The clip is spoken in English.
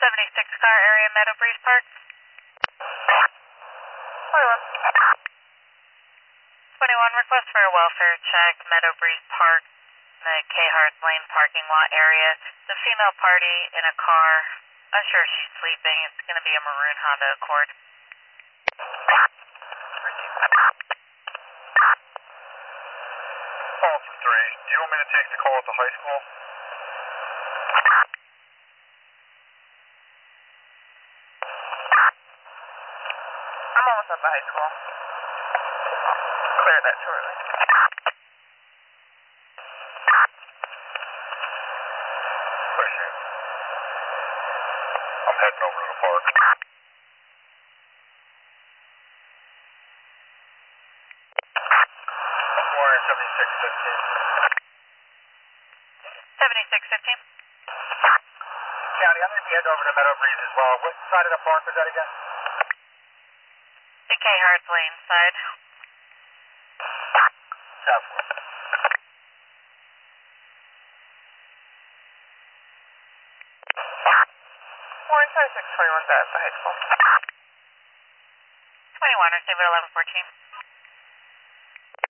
76 car area, Meadow Breeze Park. 21, request for a welfare check, Meadow Breeze Park, the Cahart Lane parking lot area. The female party in a car, I'm sure she's sleeping. It's going to be a maroon Honda Accord. Call for 3. Do you want me to take the call at the high school? I'm almost at the high school. Clear that shortly. Appreciate it. I'm heading over to the park. 7615. County, I'm going to be heading over to Meadow Breeze as well. What side of the park was that again? The Cahart Lane side. Southwest. Warren 2621's at the high school. 21, receive at 1114.